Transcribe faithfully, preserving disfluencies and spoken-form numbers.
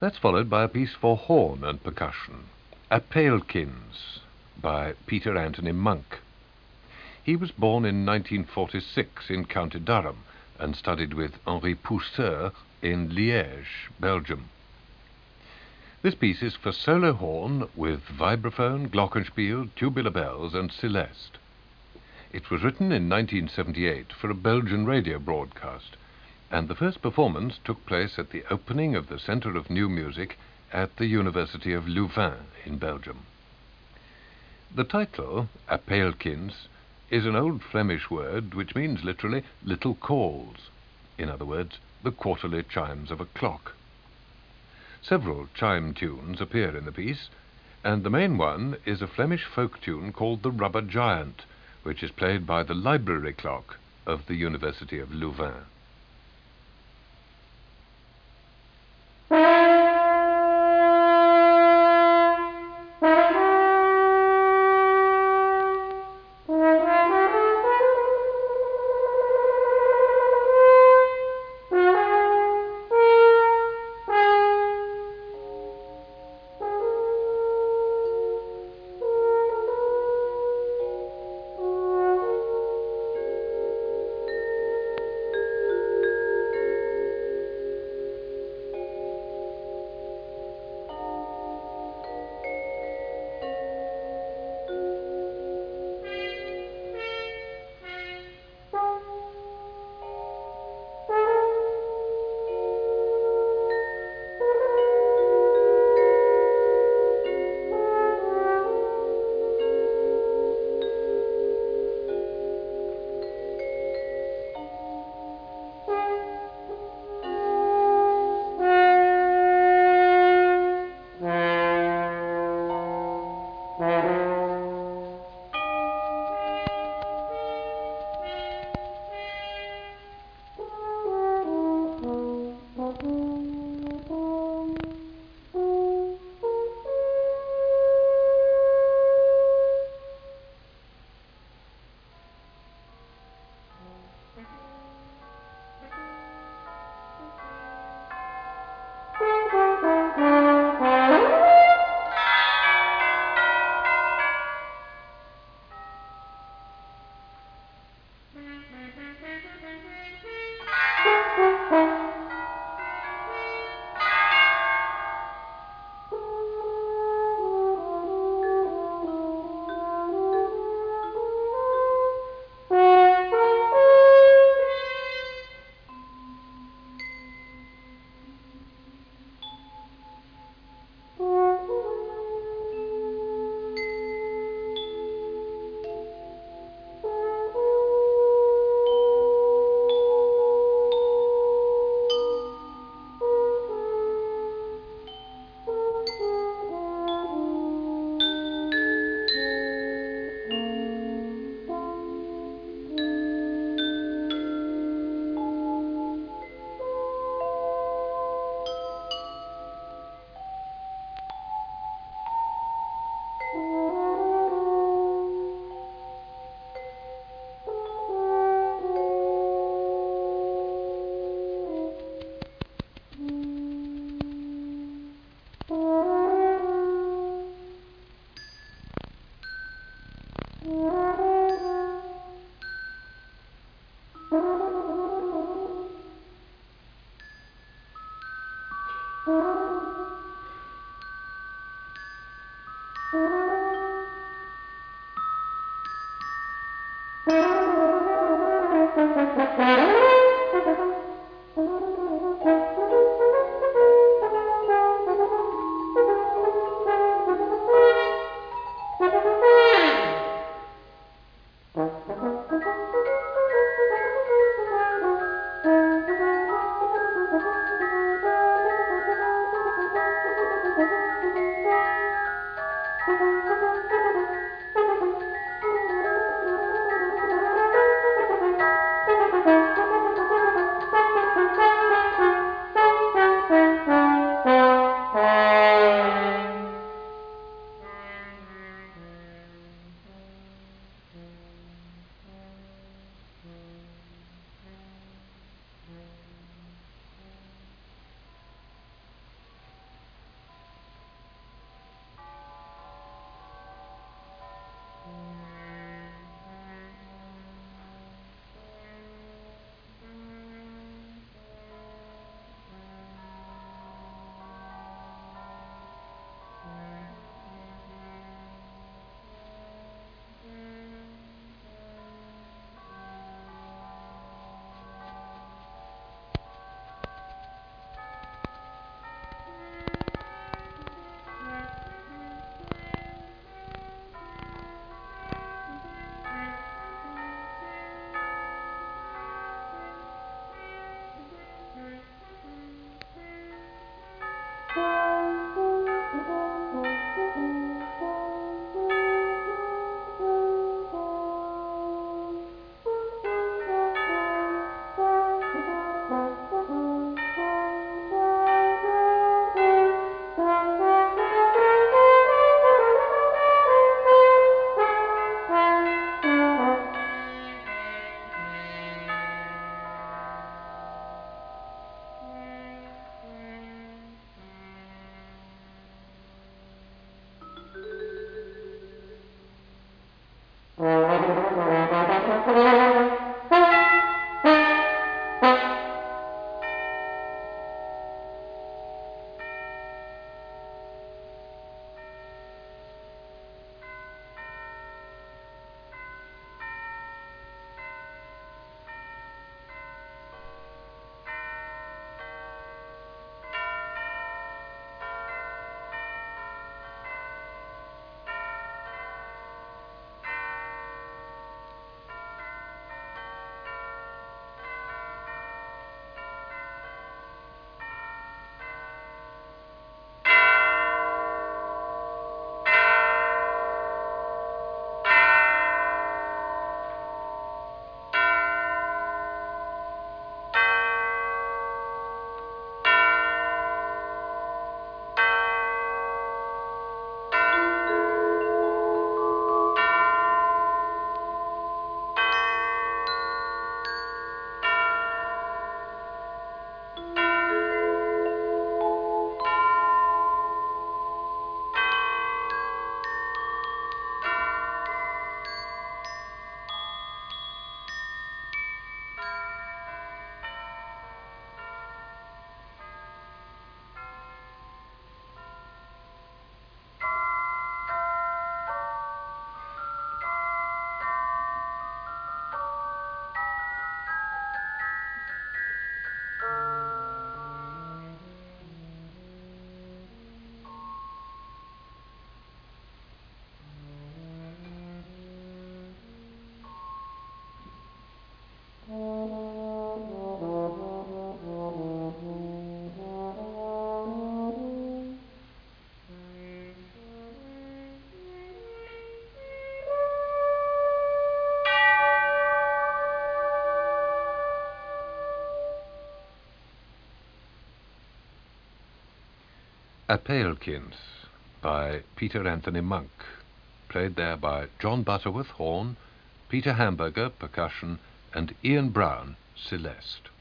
That's followed by a piece for horn and percussion, A Peelkins, by Peter Anthony Monk. He was born in nineteen forty-six in County Durham and studied with Henri Pousseur in Liège, Belgium. This piece is for solo horn with vibraphone, glockenspiel, tubular bells and celeste. It was written in nineteen seventy-eight for a Belgian radio broadcast, and the first performance took place at the opening of the Centre of New Music at the University of Louvain in Belgium. The title, A Peelkins, is an old Flemish word which means literally little calls. In other words, the quarterly chimes of a clock. Several chime tunes appear in the piece, and the main one is a Flemish folk tune called the Rubber Giant, which is played by the library clock of the University of Louvain. Thank you. A Palekins by Peter Anthony Monk, played there by John Butterworth, horn, Peter Hamburger, percussion, and Ian Brown, celeste.